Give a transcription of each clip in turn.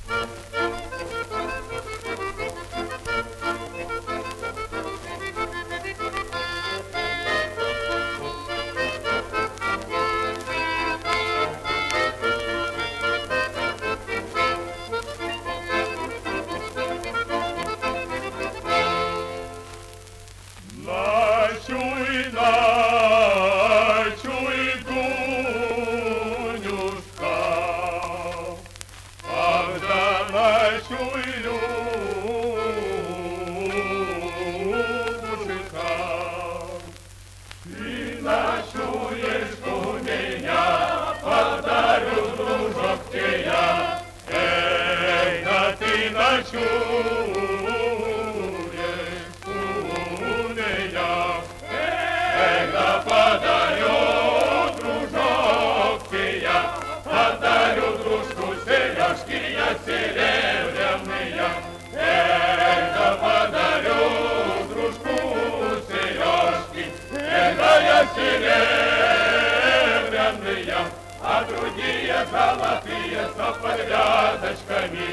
Серебряные, а другие золотые с подвязочками.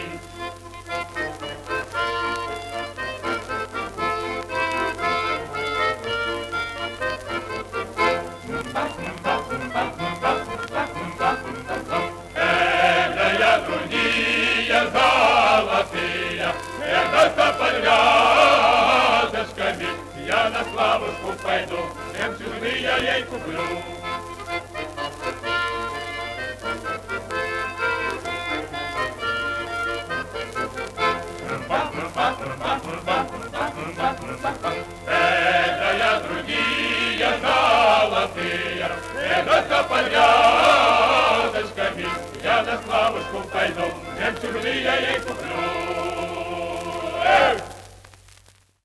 Эдая другие золотые, это с подвязочками. Я на славушку пойду, жемчужины я ей куплю. Это я другие золотые, это с подвязочками. Я на славушку пойду, жемчужины я ей куплю.